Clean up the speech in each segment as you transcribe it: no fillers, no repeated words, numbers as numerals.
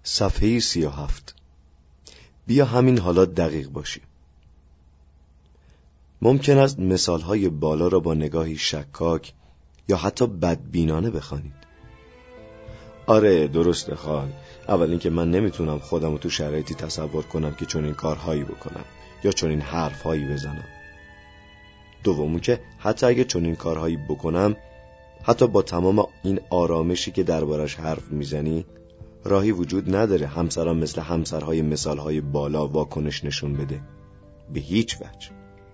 صفحه 37. بیا همین حالا دقیق باشی. ممکن است مثالهای بالا را با نگاهی شکاک یا حتی بدبینانه بخوانید. آره درسته خال. اول اینکه من نمیتونم خودم رو تو شرایطی تصور کنم که چنین کارهایی بکنم یا چنین حرفهایی بزنم. دومو که حتی اگه چنین کارهایی بکنم، حتی با تمام این آرامشی که دربارش حرف میزنی، راهی وجود نداره همسران مثل همسرهای مثالهای بالا واکنش نشون بده. به هیچ وجه.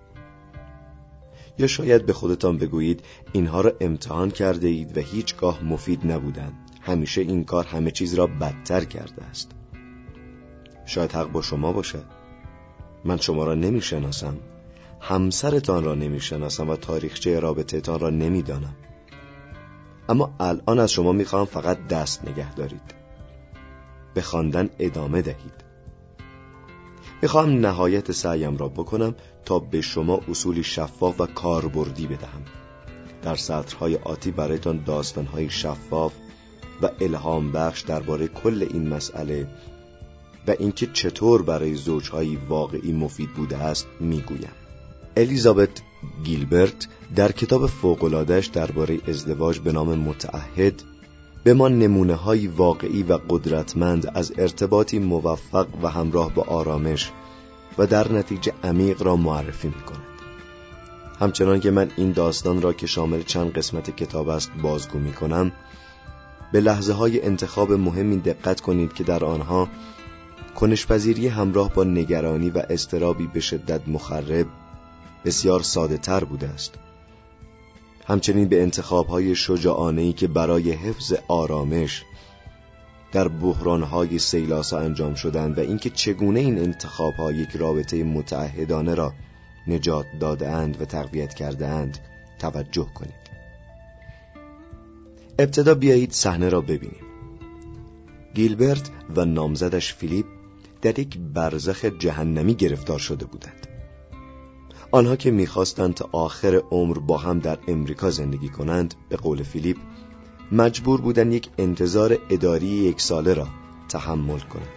یا شاید به خودتان بگویید اینها را امتحان کرده اید و هیچگاه مفید نبودند. همیشه این کار همه چیز را بدتر کرده است. شاید حق با شما باشد. من شما را نمیشناسم، همسرتان را نمیشناسم و تاریخچه رابطه تان را نمیدانم. اما الان از شما میخواهم فقط دست نگه دارید. به خواندن ادامه دهید. میخواهم نهایت سعیم را بکنم تا به شما اصولی شفاف و کاربردی بدهم. در سطرهای آتی برایتان داستانهای شفاف و الهام بخش درباره کل این مسئله و اینکه چطور برای زوجهای واقعی مفید بوده است میگویم. الیزابت گیلبرت در کتاب فوق‌العاده‌اش درباره ازدواج به نام متعهد به ما نمونه‌های واقعی و قدرتمند از ارتباطی موفق و همراه با آرامش و در نتیجه عمیق را معرفی می‌کند. همچنان که من این داستان را که شامل چند قسمت کتاب است بازگو می‌کنم، به لحظه‌های انتخاب مهمی دقت کنید که در آنها کنش‌پذیری همراه با نگرانی و اضطرابی به شدت مخرب بسیار ساده تر بوده است. همچنین به انتخاب‌های شجاعانه‌ای که برای حفظ آرامش در بحران‌های سیلاسا انجام شدند و اینکه چگونه این انتخاب‌ها یک رابطه متعهدانه را نجات داده‌اند و تقویت کرده‌اند توجه کنید. ابتدا بیایید صحنه را ببینیم. گیلبرت و نامزدش فیلیپ در یک برزخ جهنمی گرفتار شده بودند. آنها که می‌خواستند تا آخر عمر با هم در امریکا زندگی کنند، به قول فیلیپ، مجبور بودند یک انتظار اداری 1 ساله را تحمل کنند.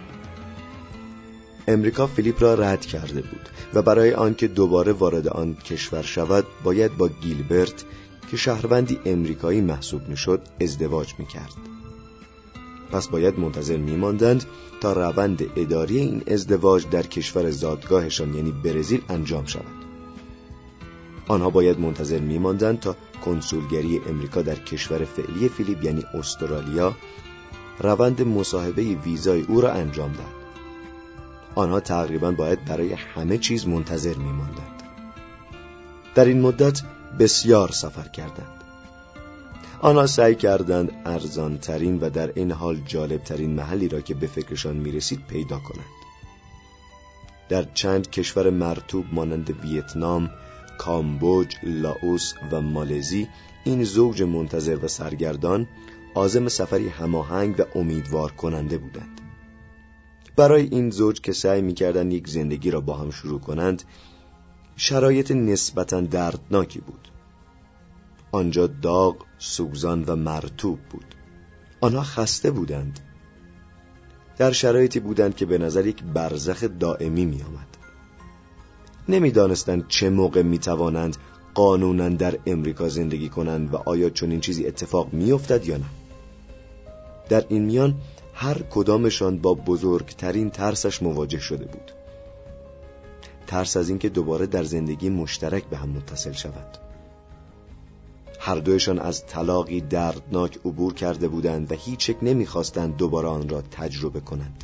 امریکا فیلیپ را رد کرده بود و برای آنکه دوباره وارد آن کشور شود باید با گیلبرت که شهروندی امریکایی محسوب می‌شد ازدواج می‌کرد. پس باید منتظر می‌ماندند تا روند اداری این ازدواج در کشور زادگاهشان یعنی برزیل انجام شود. آنها باید منتظر می‌ماندند تا کنسولگری امریکا در کشور فعلی فیلیپ یعنی استرالیا روند مصاحبه ویزای او را انجام دهد. آنها تقریباً باید برای همه چیز منتظر می‌ماندند. در این مدت بسیار سفر کردند. آنها سعی کردند ارزانترین و در این حال جالبترین محلی را که به فکرشان میرسید پیدا کنند. در چند کشور مرطوب مانند ویتنام، کامبوج، لاوس و مالزی این زوج منتظر و سرگردان عازم سفری هماهنگ و امیدوار کننده بودند. برای این زوج که سعی می‌کردند یک زندگی را با هم شروع کنند، شرایط نسبتاً دردناکی بود. آنجا داغ، سوزان و مرطوب بود. آنها خسته بودند. در شرایطی بودند که به نظر یک برزخ دائمی می آمد. نمی دانستند چه موقع می توانند قانوناً در امریکا زندگی کنند و آیا چنین چیزی اتفاق می افتد یا نه. در این میان هر کدامشان با بزرگترین ترسش مواجه شده بود. ترس از اینکه دوباره در زندگی مشترک به هم متصل شوند. هر دویشان از طلاقی دردناک عبور کرده بودند و هیچ یک نمی‌خواستند دوباره آن را تجربه کنند.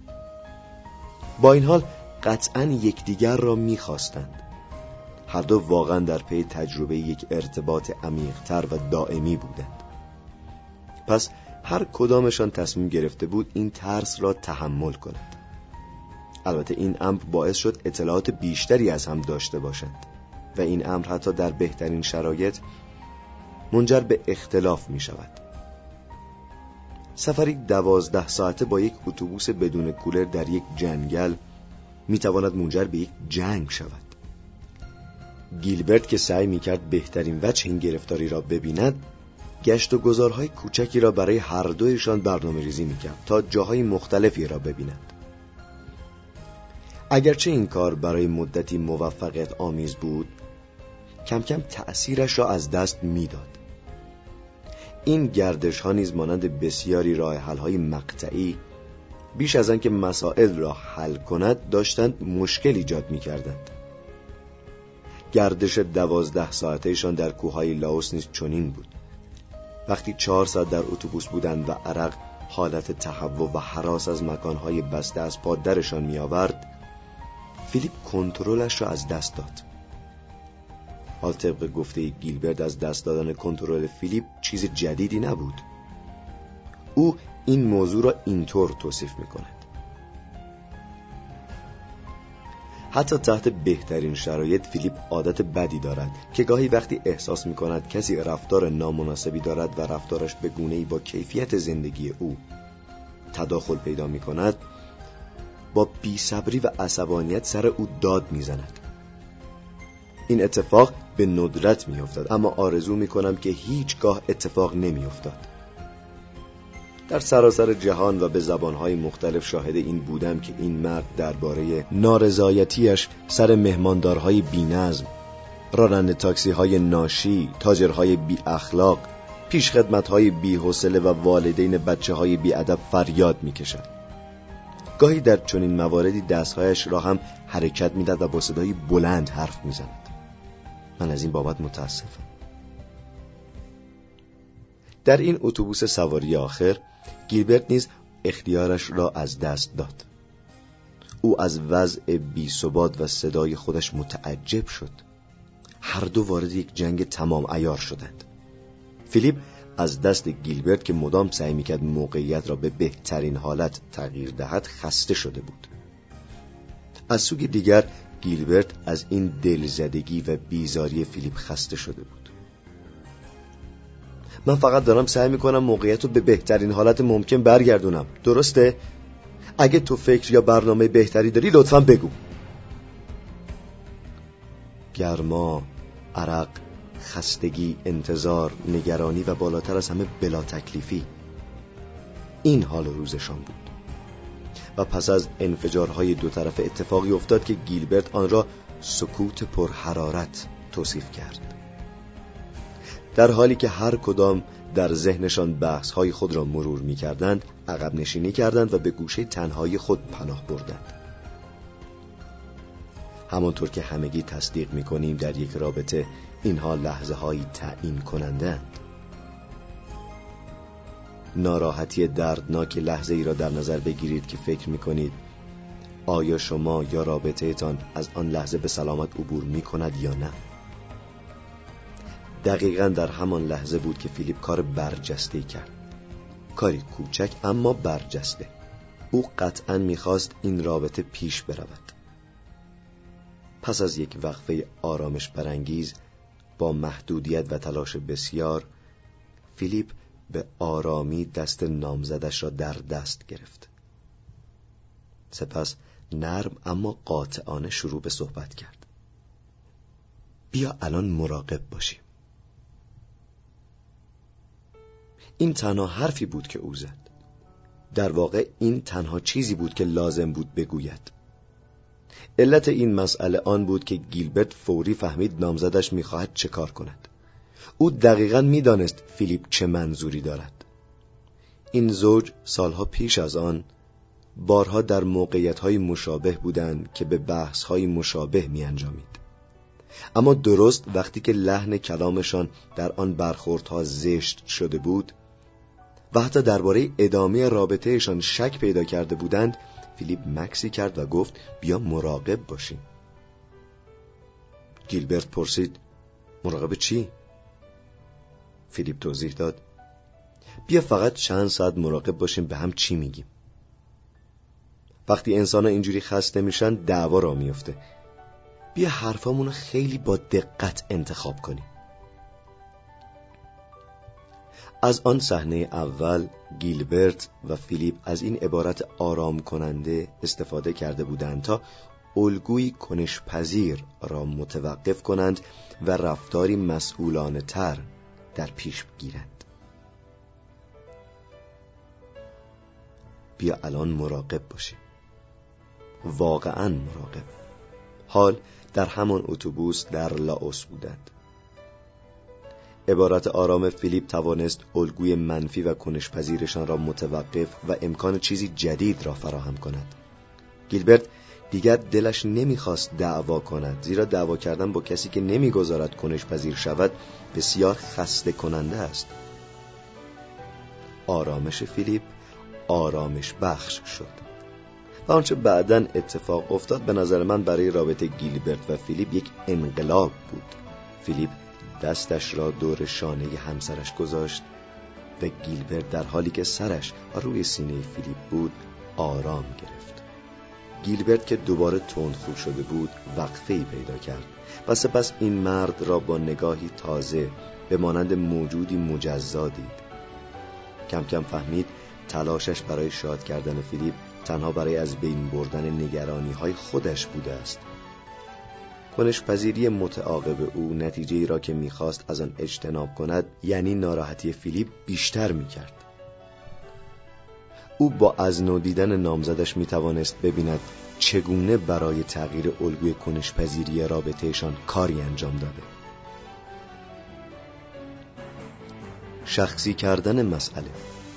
با این حال قطعاً یکدیگر را می‌خواستند. هر دو واقعاً در پی تجربه یک ارتباط عمیق‌تر و دائمی بودند. پس هر کدامشان تصمیم گرفته بود این ترس را تحمل کند. البته این امر باعث شد اطلاعات بیشتری از هم داشته باشند و این امر حتی در بهترین شرایط منجر به اختلاف می شود. سفری 12 ساعته با یک اتوبوس بدون کولر در یک جنگل می تواند منجر به یک جنگ شود. گیلبرت که سعی می کرد بهترین وجه این گرفتاری را ببیند، گشت و گذارهای کوچکی را برای هر دویشان برنامه ریزی می‌کرد تا جاهای مختلفی را ببینند. اگرچه این کار برای مدتی موفقیت آمیز بود، کم کم تأثیرش را از دست می‌داد. این گردش ها نیز مانند بسیاری راه حل های مقطعی بیش از آن که مسائل را حل کند داشتند مشکل ایجاد می‌کردند. گردش 12 ساعتهشان در کوههای لاوس نیز چنین بود. وقتی 4 ساعت در اتوبوس بودند و عرق حالت تهوع و هراس از مکانهای بسته از پا درشان می‌آورد، فیلیپ کنترلش را از دست داد. حال طبق گفته گیلبرت از دست دادن کنترل فیلیپ چیز جدیدی نبود. او این موضوع را اینطور توصیف می‌کند: حتی تحت بهترین شرایط فیلیپ عادت بدی دارد که گاهی وقتی احساس می‌کند کسی رفتار نامناسبی دارد و رفتارش به گونه‌ای با کیفیت زندگی او تداخل پیدا می‌کند، با بی‌صبری و عصبانیت سر او داد می‌زند. این اتفاق به ندرت می‌افتاد، اما آرزو می‌کنم که هیچگاه اتفاق نمی‌افتاد. در سراسر جهان و به زبانهای مختلف شاهد این بودم که این مرد درباره نارضایتیش سر مهماندارهای بی‌نظم، راننده تاکسی‌های ناشی، تاجرهای بی اخلاق، پیشخدمت‌های بی‌حوصله و والدین بچه‌های بی‌ادب فریاد می‌کشد. گاهی در چنین مواردی دستهایش را هم حرکت می‌داد و با صدای بلند حرف می‌زند. من از این بابت متاسفم. در این اتوبوس سواری آخر گیلبرت نیز اختیارش را از دست داد. او از وضع بی‌ثبات و صدای خودش متعجب شد. هر دو وارد یک جنگ تمام عیار شدند. فیلیپ از دست گیلبرت که مدام سعی می‌کرد موقعیت را به بهترین حالت تغییر دهد خسته شده بود. از سوی دیگر گیلبرت از این دلزدگی و بیزاری فیلیپ خسته شده بود. من فقط دارم سعی میکنم موقعیت رو به بهترین حالت ممکن برگردونم، درسته؟ اگه تو فکر یا برنامه بهتری داری لطفاً بگو. گرما، عرق، خستگی، انتظار، نگرانی و بالاتر از همه بلا تکلیفی، این حال روزشان بود. و پس از انفجارهای دو طرف اتفاقی افتاد که گیلبرت آن را سکوت پرحرارت توصیف کرد. در حالی که هر کدام در ذهنشان بحث‌های خود را مرور می‌کردند، عقب نشینی کردند و به گوشه تنهایی خود پناه بردند. همانطور که همگی تصدیق می‌کنیم در یک رابطه اینها لحظه‌هایی تعیین کننده‌اند. ناراحتی دردناک لحظه ای را در نظر بگیرید که فکر می‌کنید آیا شما یا رابطه‌تان از آن لحظه به سلامت عبور می‌کند یا نه. دقیقاً در همان لحظه بود که فیلیپ کار برجسته‌ای کرد. کاری کوچک اما برجسته. او قطعاً می‌خواست این رابطه پیش برود. پس از یک وقفه آرامش برانگیز با محدودیت و تلاش بسیار، فیلیپ به آرامی دست نامزدش را در دست گرفت. سپس نرم اما قاطعانه شروع به صحبت کرد. بیا الان مراقب باشیم. این تنها حرفی بود که او زد. در واقع این تنها چیزی بود که لازم بود بگوید. علت این مسئله آن بود که گیلبرت فوری فهمید نامزدش می‌خواهد چه کار کند. او دقیقاً می‌دانست فیلیپ چه منظوری دارد. این زوج سالها پیش از آن بارها در موقعیت‌های مشابه بودند که به بحث‌های مشابه می‌انجامید. اما درست وقتی که لحن کلامشان در آن برخوردها زشت شده بود و حتی درباره ادامه رابطهشان شک پیدا کرده بودند، فیلیپ مکسی کرد و گفت بیا مراقب باشیم. گیلبرت پرسید مراقب چی؟ فیلیپ توضیح داد بیا فقط چند ساعت مراقب باشیم به هم چی میگیم. وقتی انسان‌ها اینجوری خسته میشن دعوا را میفته. بیا حرفامونو خیلی با دقت انتخاب کنیم. از آن صحنه اول گیلبرت و فیلیپ از این عبارت آرام کننده استفاده کرده بودند تا الگویی کنش‌پذیر را متوقف کنند و رفتاری مسئولانه تر در پیش گیرند. بیا الان مراقب باشیم. واقعا مراقب. حال در همان اتوبوس در لاوس بودند. عبارت آرام فیلیپ توانست الگوی منفی و کنش‌پذیرشان را متوقف و امکان چیزی جدید را فراهم کند. گیلبرت دیگر دلش نمیخواست دعوا کند، زیرا دعوا کردن با کسی که نمیگذارد کنش‌پذیر شود بسیار خسته کننده است. آرامش فیلیپ آرامش بخش شد و آنچه بعداً اتفاق افتاد به نظر من برای رابطه گیلبرت و فیلیپ یک انقلاب بود. فیلیپ دستش را دور شانه همسرش گذاشت و گیلبرت در حالی که سرش روی سینه فیلیپ بود آرام گرفت. گیلبرت که دوباره تندخو شده بود وقفه‌ای پیدا کرد و سپس این مرد را با نگاهی تازه به مانند موجودی مجزا دید. کم کم فهمید تلاشش برای شاد کردن فیلیپ تنها برای از بین بردن نگرانی‌های خودش بوده است. کنش‌پذیری متعاقب او نتیجه‌ای را که می‌خواست از آن اجتناب کند، یعنی ناراحتی فیلیپ، بیشتر می‌کرد. او با از نو دیدن نامزدش می‌توانست ببیند چگونه برای تغییر الگوی کنش‌پذیری رابطه‌شان کاری انجام داده. شخصی کردن مسئله.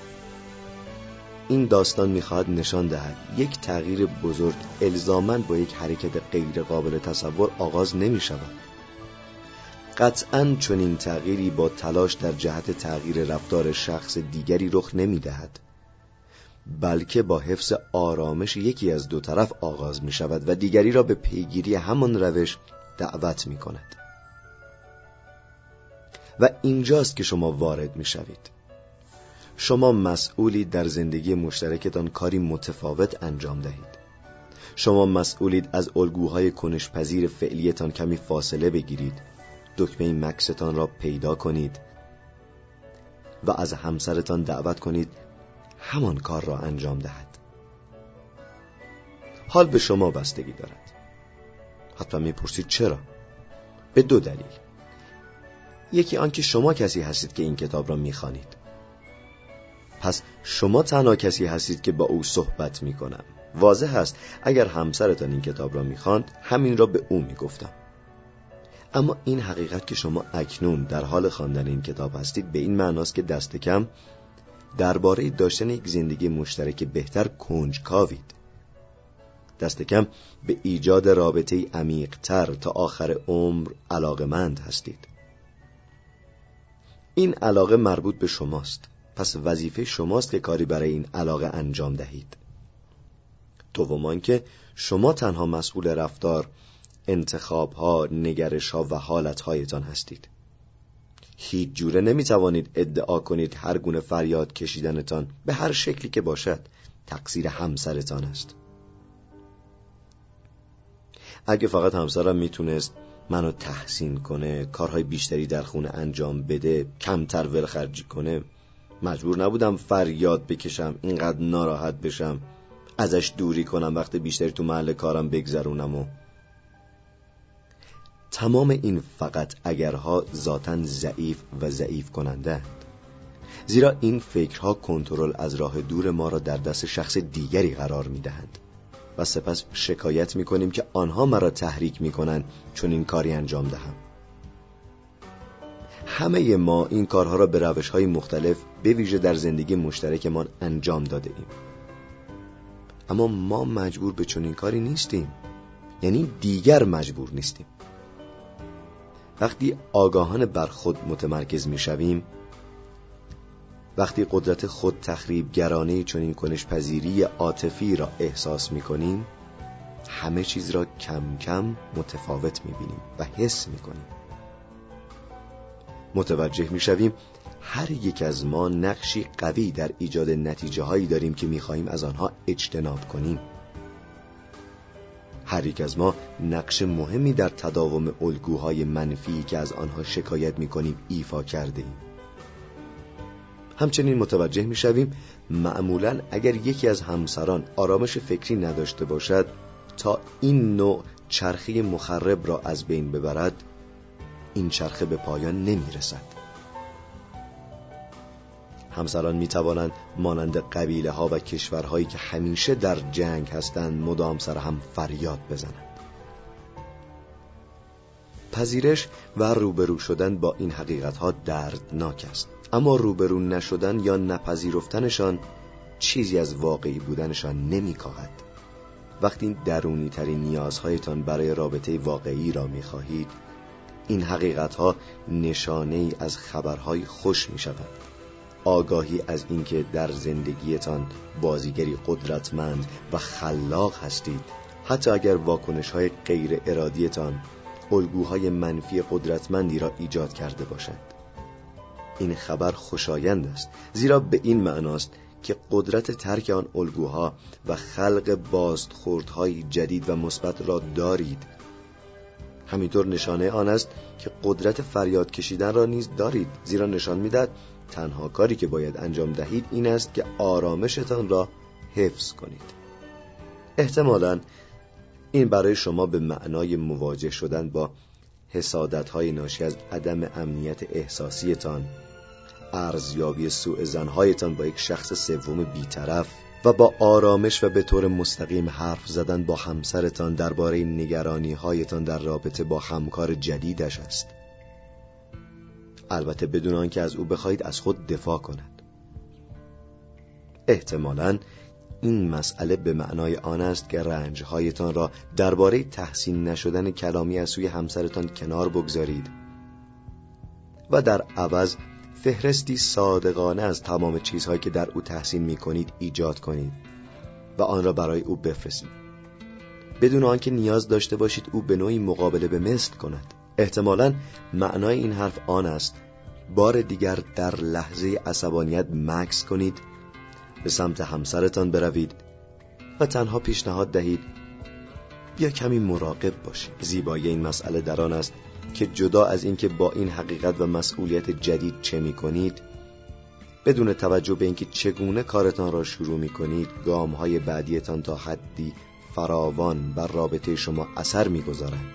این داستان می‌خواهد نشان دهد یک تغییر بزرگ الزاماً با یک حرکت غیر قابل تصور آغاز نمی‌شود. قطعاً چنین تغییری با تلاش در جهت تغییر رفتار شخص دیگری رخ نمی‌دهد، بلکه با حفظ آرامش یکی از دو طرف آغاز می‌شود و دیگری را به پیگیری همان روش دعوت می‌کند. و اینجاست که شما وارد می‌شوید. شما مسئولید در زندگی مشترکتان کاری متفاوت انجام دهید. شما مسئولید از الگوهای کنش‌پذیر فعلیتان کمی فاصله بگیرید، دکمه مکستان را پیدا کنید و از همسرتان دعوت کنید همان کار را انجام دهد. حال به شما بستگی دارد. حتما میپرسید چرا؟ به دو دلیل. یکی آنکه شما کسی هستید که این کتاب را میخوانید. پس شما تنها کسی هستید که با او صحبت میکنم. واضح است اگر همسرتان این کتاب را میخواند همین را به او میگفتم. اما این حقیقت که شما اکنون در حال خواندن این کتاب هستید به این معناست که دست کم درباره داشتن یک زندگی مشترک بهتر کنجکاوید. دست کم به ایجاد رابطه‌ای عمیق‌تر تا آخر عمر علاقه‌مند هستید. این علاقه مربوط به شماست. پس وظیفه شماست که کاری برای این علاقه انجام دهید. دوم که شما تنها مسئول رفتار، انتخاب‌ها، نگرش‌ها و حالت‌هایتان هستید. هیچ جوره نمی‌توانید ادعا کنید هر گونه فریاد کشیدنتان به هر شکلی که باشد تقصیر همسرتان است. اگه فقط همسرم میتونست منو تحسین کنه، کارهای بیشتری در خونه انجام بده، کمتر ولخرجی کنه، مجبور نبودم فریاد بکشم، اینقدر ناراحت بشم، ازش دوری کنم، وقت بیشتری تو محل کارم بگذرونم و تمام این فقط اگرها ذاتاً ضعیف و ضعیف کننده‌اند. زیرا این فکرها کنترل از راه دور ما را در دست شخص دیگری قرار می‌دهند و سپس شکایت می‌کنیم که آنها مرا تحریک می‌کنند چون این کاری انجام دهم. همه ما این کارها را به روش‌های مختلف به ویژه در زندگی مشترکمان انجام داده ایم. اما ما مجبور به چنین کاری نیستیم. یعنی دیگر مجبور نیستیم. وقتی آگاهانه بر خود متمرکز می‌شویم، وقتی قدرت خود تخریب گرانه چنین کنش‌پذیری عاطفی را احساس می‌کنیم، همه چیز را کم کم متفاوت می‌بینیم و حس می‌کنیم. متوجه می‌شویم هر یک از ما نقشی قوی در ایجاد نتیجه‌هایی داریم که می‌خواهیم از آنها اجتناب کنیم. هر یک از ما نقش مهمی در تداوم الگوهای منفی که از آنها شکایت می‌کنیم ایفا کرده‌ایم. همچنین متوجه می‌شویم معمولاً اگر یکی از همسران آرامش فکری نداشته باشد تا این نوع چرخه مخرب را از بین ببرد، این چرخه به پایان نمی‌رسد. همسران می توانند مانند قبیله ها و کشورهایی که همیشه در جنگ هستند مدام سر هم فریاد بزنند. پذیرش و روبرو شدن با این حقیقت ها دردناک است، اما روبرو نشدن یا نپذیرفتنشان چیزی از واقعی بودنشان نمی کاهد. وقتی درونی ترین نیازهایتان برای رابطه واقعی را می خواهید، این حقیقت ها نشانه ای از خبرهای خوش می شوند. آگاهی از اینکه در زندگیتان بازیگری قدرتمند و خلاق هستید، حتی اگر واکنش‌های غیر ارادیتان الگوهای منفی قدرتمندی را ایجاد کرده باشد. این خبر خوشایند است، زیرا به این معناست که قدرت ترک آن الگوها و خلق بازخوردهای جدید و مثبت را دارید. همینطور نشانه آن است که قدرت فریاد کشیدن را نیز دارید، زیرا نشان می‌دهد تنها کاری که باید انجام دهید این است که آرامشتان را حفظ کنید. احتمالاً این برای شما به معنای مواجه شدن با حسادت‌های ناشی از عدم امنیت احساسیتان، ارزیابی سوء ظن‌هایتان با یک شخص سوم بی‌طرف و با آرامش و به طور مستقیم حرف زدن با همسرتان درباره نگرانی‌هایتان در رابطه با همکار جدیدش است. البته بدون آنکه از او بخواهید از خود دفاع کند. احتمالاً این مسئله به معنای آن است که رنج‌هایتان را درباره تحسین نشدن کلامی از سوی همسرتان کنار بگذارید و در عوض فهرستی صادقانه از تمام چیزهایی که در او تحسین می‌کنید ایجاد کنید و آن را برای او بفرستید، بدون آنکه نیاز داشته باشید او به نوعی مقابله به مثل کند. احتمالاً معنای این حرف آن است بار دیگر در لحظه عصبانیت مکث کنید، به سمت همسرتان بروید و تنها پیشنهاد دهید بیا کمی مراقب باشید. زیبایی این مسئله در آن است که جدا از اینکه با این حقیقت و مسئولیت جدید چه می‌کنید، بدون توجه به اینکه چگونه کارتان را شروع می‌کنید، گام‌های بعدیتان تا حدی فراوان بر رابطه شما اثر می‌گذارند.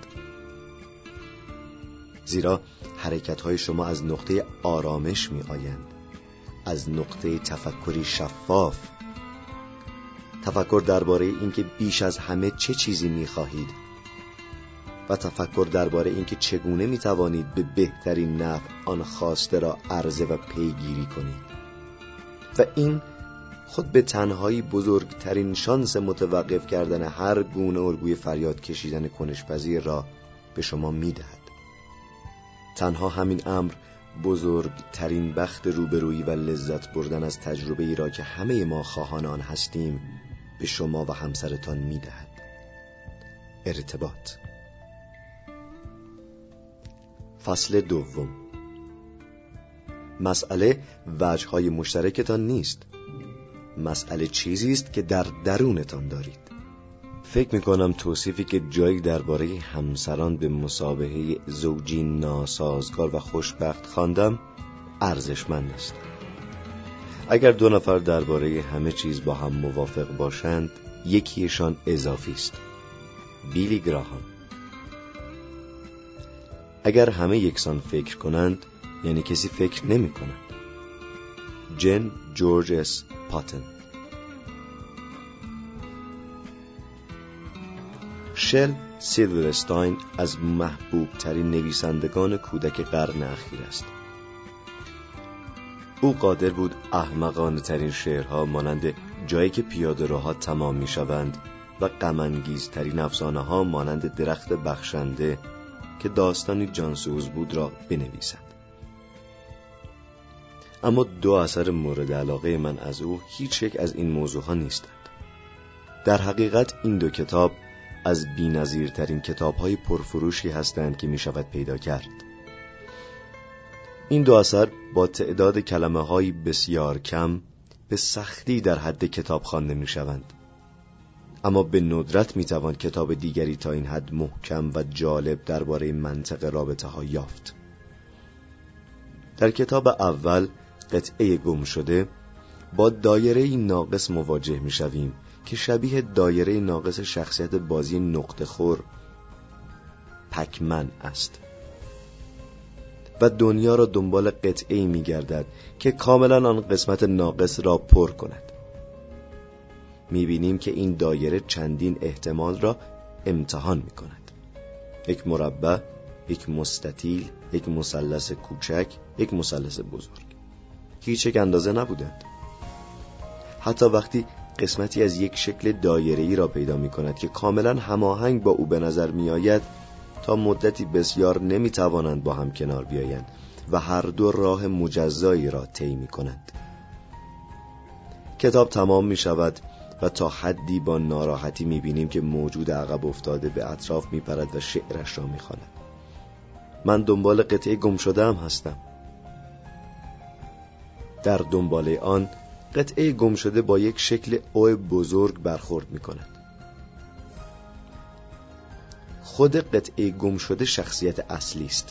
زیرا حرکت‌های شما از نقطه آرامش می‌آیند، از نقطه تفکری شفاف، تفکر درباره اینکه بیش از همه چه چیزی می‌خواهید و تفکر درباره اینکه چگونه می‌توانید به بهترین نحو آن خواسته را عرضه و پیگیری کنید. و این خود به تنهایی بزرگترین شانس متوقف کردن هر گونه الگوی فریاد کشیدن کنش‌پذیر را به شما می‌دهد. تنها همین امر بزرگترین بخت روبرویی و لذت بردن از تجربه‌ای را که همه ما خواهان آن هستیم به شما و همسرتان می‌دهد. ارتباط. فصل دوم. مسئله وجه‌های مشترکتان نیست. مسئله چیزی است که در درونتان دارید. فکر می‌کنم توصیفی که جایی درباره همسران به مثابحه زوجی ناسازگار و خوشبخت خواندم ارزشمند است. اگر دو نفر درباره همه چیز با هم موافق باشند، یکیشان اضافی است. بیلی گراهام. اگر همه یکسان فکر کنند، یعنی کسی فکر نمی کند. جن جورج اس پاتن. شل سیلورستاین از محبوب ترین نویسندگان کودک قرن اخیر است. او قادر بود احمقانه ترین شعرها مانند جایی که پیاده‌روها تمام می شوند و غم‌انگیزترین افسانه‌ها مانند درخت بخشنده که داستانی جانسوز بود را بنویسد. اما دو اثر مورد علاقه من از او هیچ یک از این موضوعها نیستند. در حقیقت این دو کتاب از بی‌نظیرترین کتاب‌های پرفروشی هستند که می‌شود پیدا کرد. این دو اثر با تعداد کلمه‌های بسیار کم به سختی در حد کتاب خوانده می‌شوند. اما به ندرت می‌توان کتاب دیگری تا این حد محکم و جالب درباره منطق رابطه‌ها یافت. در کتاب اول، قطعه گم شده، با دایره ناقص مواجه می‌شویم که شبیه دایره ناقص شخصیت بازی نقطه خور پکمن است. و دنیا را دنبال قطعه‌ای می‌گردد که کاملا آن قسمت ناقص را پر کند. می‌بینیم که این دایره چندین احتمال را امتحان می‌کند. یک مربع، یک مستطیل، یک مثلث کوچک، یک مثلث بزرگ. هیچ یک اندازه نبودند. حتی وقتی قسمتی از یک شکل دایره‌ای را پیدا می‌کند که کاملا هماهنگ با او به نظر می‌آید، تا مدتی بسیار نمی‌توانند با هم کنار بیایند و هر دو راه مجزایی را طی می‌کنند. کتاب تمام می‌شود و تا حدی با ناراحتی می‌بینیم که موجود عقب افتاده به اطراف می‌پرد و شعرش را می‌خواند. من دنبال قطعه گم شده‌ام هستم. در دنبال آن قطعه گم شده با یک شکل او بزرگ برخورد می‌کند. خود قطعه گم شده شخصیت اصلی است.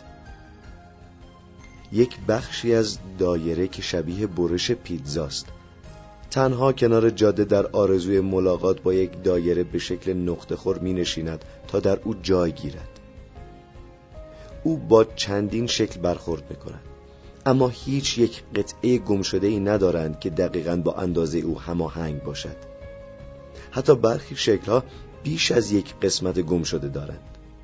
یک بخشی از دایره که شبیه برش پیتزاست. تنها کنار جاده در آرزوی ملاقات با یک دایره به شکل نقطه خور می نشیند تا در او جای گیرد. او با چندین شکل برخورد می کند، اما هیچ یک قطعه گم شده ای ندارند که دقیقاً با اندازه او هماهنگ باشد. حتی برخی شکل‌ها بیش از یک قسمت گم شده دارند.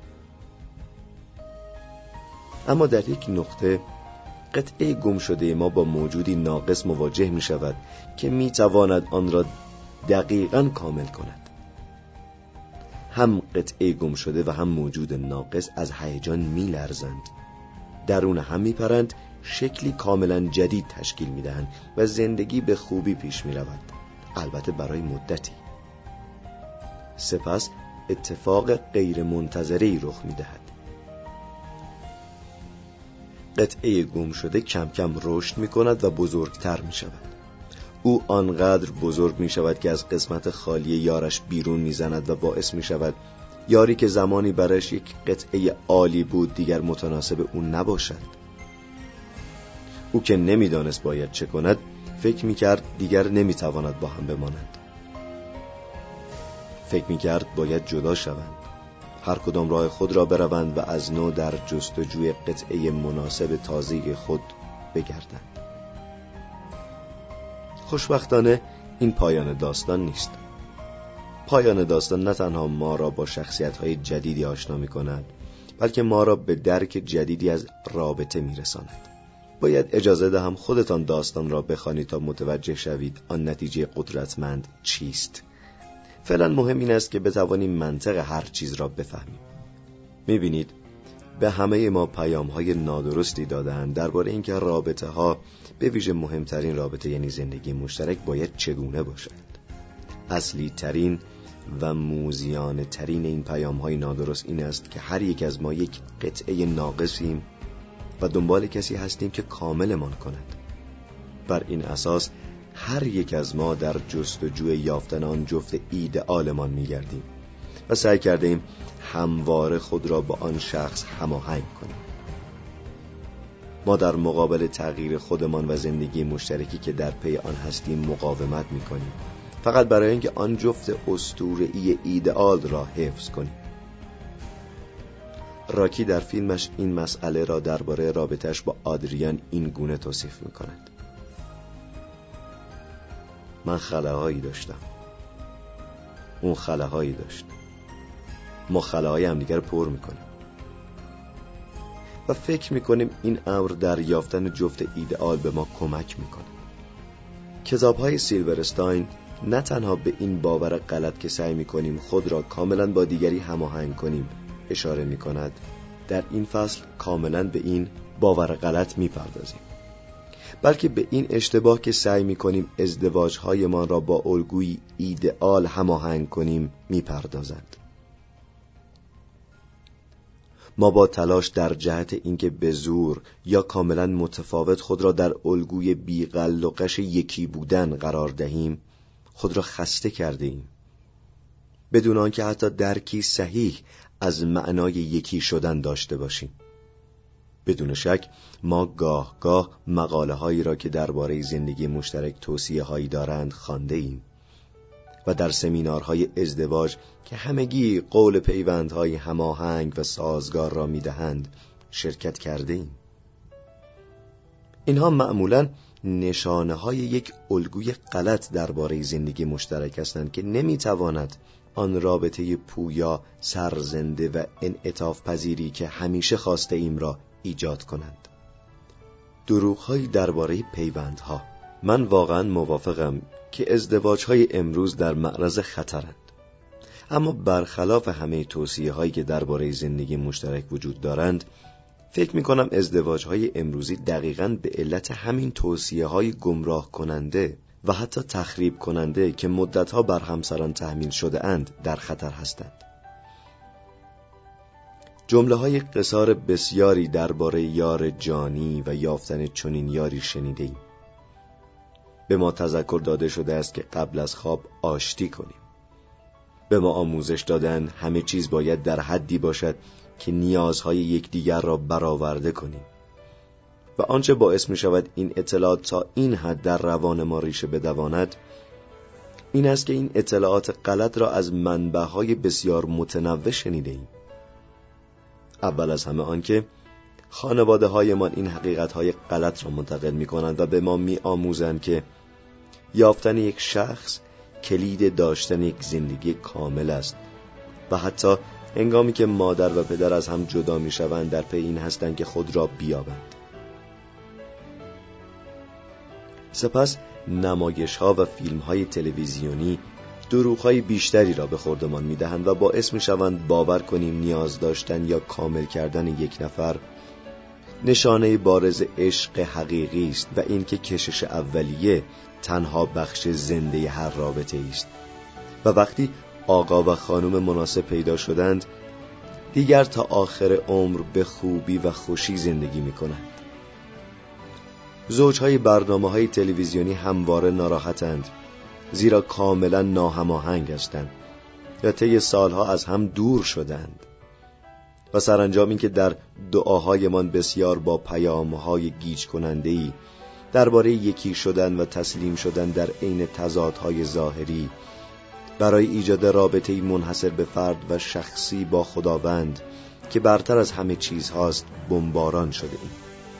اما در یک نقطه قطعه گم شده ما با موجودی ناقص مواجه می شود که می تواند آن را دقیقاً کامل کند. هم قطعه گم شده و هم موجود ناقص از هیجان می لرزند. درون هم می پرند، شکلی کاملا جدید تشکیل می دهند و زندگی به خوبی پیش می رود. البته برای مدتی. سپس اتفاق غیر منتظری رخ می دهد. قطعه گم شده کم کم رشد می کند و بزرگتر می شود. او آنقدر بزرگ می شود که از قسمت خالی یارش بیرون می زند و باعث می شود یاری که زمانی برایش یک قطعه عالی بود دیگر متناسب او نباشد. او که نمی دانست باید چه کند، فکر می کرد دیگر نمی تواند با هم بمانند. فکر می کرد باید جدا شوند، هر کدام راه خود را بروند و از نو در جستجوی قطعه مناسب تازه خود بگردند. خوشبختانه این پایان داستان نیست. پایان داستان نه تنها ما را با شخصیت‌های جدیدی آشنا می‌کند، بلکه ما را به درک جدیدی از رابطه می‌رساند. باید اجازه دهم خودتان داستان را بخوانید تا متوجه شوید آن نتیجه قدرتمند چیست. فعلا مهم این است که بتوانیم منطق هر چیز را بفهمیم. می‌بینید به همه ما پیام‌های نادرستی داده‌اند درباره اینکه رابطه‌ها، به ویژه مهمترین رابطه یعنی زندگی مشترک، باید چگونه باشد. اصلی ترین و موذیانه ترین این پیام‌های نادرست این است که هر یک از ما یک قطعه ناقصیم و دنبال کسی هستیم که کاملمان کند. بر این اساس هر یک از ما در جستجوی یافتن آن جفت ایدئالمان می‌گردیم و سعی کردیم همواره خود را با آن شخص هماهنگ کنیم. ما در مقابل تغییر خودمان و زندگی مشترکی که در پی آن هستیم مقاومت می‌کنیم، فقط برای اینکه آن جفت اسطوره‌ای ایدئال را حفظ کنیم. راکی در فیلمش این مسئله را درباره رابطه‌اش با آدریان این گونه توصیف می‌کند: من خلاهایی داشتم، اون خلاهایی داشت، ما خلاهای همدیگر پر می‌کنیم و فکر می‌کنیم این امر در یافتن جفت ایدئال به ما کمک می‌کنه. کتاب‌های سیلورستاین نه تنها به این باور غلط که سعی می‌کنیم خود را کاملاً با دیگری هماهنگ کنیم اشاره می‌کند، در این فصل کاملاً به این باور غلط می‌پردازیم، بلکه به این اشتباه که سعی می‌کنیم ازدواج‌هایمان را با الگوی ایدئال هماهنگ کنیم می‌پردازند. ما با تلاش در جهت اینکه به زور یا کاملا متفاوت خود را در الگوی بی‌غل و غش یکی بودن قرار دهیم، خود را خسته کرده ایم، بدون آنکه حتی درکی صحیح از معنای یکی شدن داشته باشیم. بدون شک ما گاه گاه مقاله هایی را که درباره زندگی مشترک توصیه هایی دارند خوانده ایم و در سمینارهای ازدواج که همگی قول پیوندهای هماهنگ و سازگار را میدهند شرکت کرده ایم. اینها معمولاً نشانه های یک الگوی غلط درباره زندگی مشترک هستند که نمیتواند آن رابطه پویا، سرزنده و انعطاف پذیری که همیشه خواسته ایم را ایجاد کنند. دروغ‌هایی درباره پیوندها. من واقعاً موافقم که ازدواج‌های امروز در معرض خطرند. اما برخلاف همه توصیه‌هایی که درباره زندگی مشترک وجود دارند، فکر می‌کنم ازدواج‌های امروزی دقیقاً به علت همین توصیه‌های گمراه کننده و حتی تخریب کننده که مدت‌ها بر همسران تحمیل شده اند در خطر هستند. جمله‌های قصار بسیاری درباره یار جانی و یافتن چنین یاری شنیده‌ایم. به ما تذکر داده شده است که قبل از خواب آشتی کنیم. به ما آموزش دادند همه چیز باید در حدی باشد که نیازهای یکدیگر را برآورده کنیم. و آنچه باعث می شود این اطلاعات تا این حد در روان ما ریشه بدواند این است که این اطلاعات غلط را از منبع‌های بسیار متنوع شنیده‌ایم. اول از همه آنکه خانواده‌هایمان این حقیقت‌های غلط را منتقل می‌کنند و به ما می‌آموزند که یافتن یک شخص کلید داشتن یک زندگی کامل است و حتی هنگامی که مادر و پدر از هم جدا می‌شوند در پی این هستند که خود را بیابند. سپس نمایش‌ها و فیلم‌های تلویزیونی دروغ‌های بیشتری را به خردمان می‌دهند و باعث می‌شوند باور کنیم نیاز داشتن یا کامل کردن یک نفر نشانه بارز عشق حقیقی است و اینکه کشش اولیه تنها بخش زنده هر رابطه است و وقتی آقا و خانم مناسب پیدا شدند دیگر تا آخر عمر به خوبی و خوشی زندگی می‌کنند. زوجهای برنامه‌های تلویزیونی همواره ناراحتند زیرا کاملا ناهماهنگ هستند و طی سالها از هم دور شدند و سرانجام این که در دعاهایمان بسیار با پیام‌های گیج کننده‌ای درباره یکی شدن و تسلیم شدن در عین تضادهای ظاهری برای ایجاد رابطه‌ای منحصر به فرد و شخصی با خداوند که برتر از همه چیزهاست بمباران شده ایم.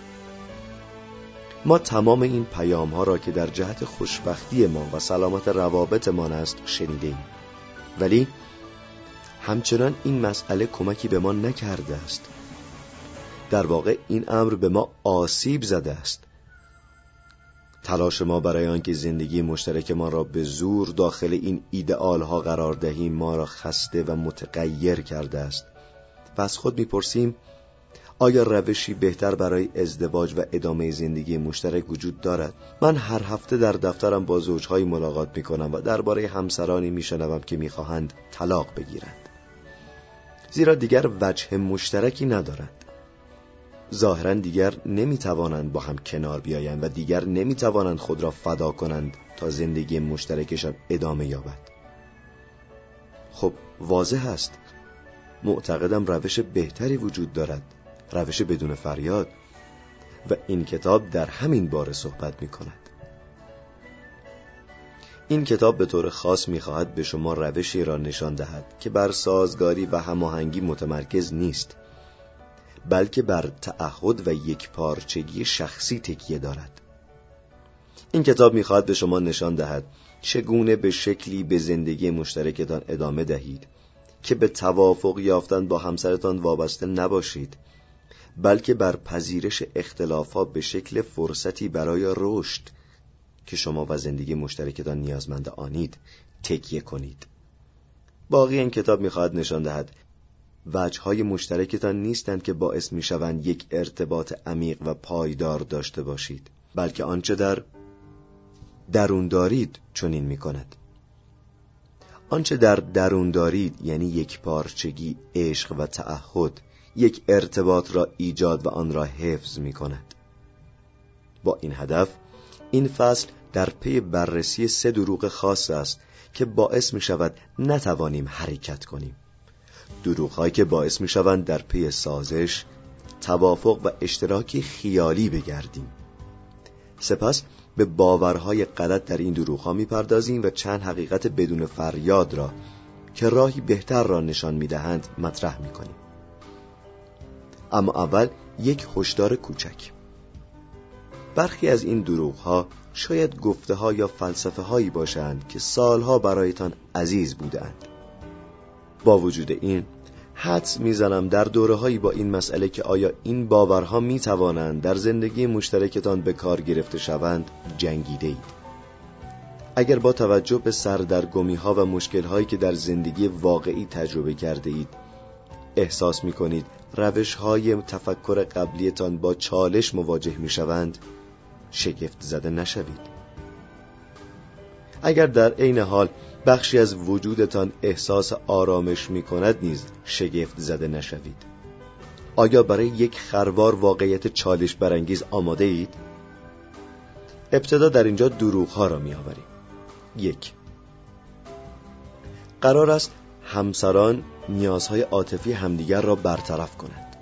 ما تمام این پیام‌ها را که در جهت خوشبختی ما و سلامت روابطمان است شنیدیم، ولی همچنان این مسئله کمکی به ما نکرده است. در واقع این امر به ما آسیب زده است. تلاش ما برای آنکه زندگی مشترک ما را به زور داخل این ایدئال‌ها قرار دهیم ما را خسته و متغیر کرده است. و از خود می‌پرسیم آیا روشی بهتر برای ازدواج و ادامه زندگی مشترک وجود دارد؟ من هر هفته در دفترم با زوج‌های ملاقات می‌کنم و درباره همسرانی می‌شنوم که می‌خواهند طلاق بگیرند. زیرا دیگر وجه مشترکی ندارند. ظاهراً دیگر نمی‌توانند با هم کنار بیایند و دیگر نمی‌توانند خود را فدا کنند تا زندگی مشترکشان ادامه یابد. خب واضح است. معتقدم روش بهتری وجود دارد. روش بدون فریاد و این کتاب در همین باره صحبت می کند. این کتاب به طور خاص می خواهد به شما روشی را نشان دهد که بر سازگاری و هماهنگی متمرکز نیست بلکه بر تعهد و یکپارچگی شخصی تکیه دارد. این کتاب می خواهد به شما نشان دهد چگونه به شکلی به زندگی مشترکتان ادامه دهید که به توافق یافتن با همسرتان وابسته نباشید بلکه بر پذیرش اختلافات به شکل فرصتی برای رشد که شما و زندگی مشترکتان نیازمند آنید تکیه کنید. باقی این کتاب می‌خواهد نشان دهد وجه‌های مشترکتان نیستند که باعث می‌شوند یک ارتباط عمیق و پایدار داشته باشید بلکه آنچه در درون دارید چنین می‌کند. آنچه در درون دارید یعنی یک پارچگی، عشق و تعهد یک ارتباط را ایجاد و آن را حفظ می کند. با این هدف این فصل در پی بررسی 3 دروغ خاص است که باعث می شود نتوانیم حرکت کنیم. دروغ‌هایی که باعث می شوند در پی سازش، توافق و اشتراکی خیالی بگردیم. سپس به باورهای غلط در این دروغ‌ها می پردازیم و چند حقیقت بدون فریاد را که راهی بهتر را نشان می دهند مطرح می کنیم. اما اول یک هشدار کوچک. برخی از این دروغ‌ها شاید گفته‌ها یا فلسفه‌هایی باشند که سالها برایتان عزیز بودند. با وجود این، حدس میزنم در دوره‌هایی با این مسئله که آیا این باورها میتوانند در زندگی مشترکتان به کار گرفته شوند جنگیده اید. اگر با توجه به سردرگمی‌ها و مشکل‌هایی که در زندگی واقعی تجربه کرده اید احساس می‌کنید روش‌های تفکر قبلیتان با چالش مواجه می‌شوند، شگفت زده نشوید. اگر در عین حال بخشی از وجودتان احساس آرامش می‌کند نیز شگفت زده نشوید. آیا برای یک خروار واقعیت چالش برانگیز آماده اید؟ ابتدا در اینجا دروغ‌ها را می‌آوریم. 1. قرار است همسران نیازهای عاطفی همدیگر را برطرف کنند.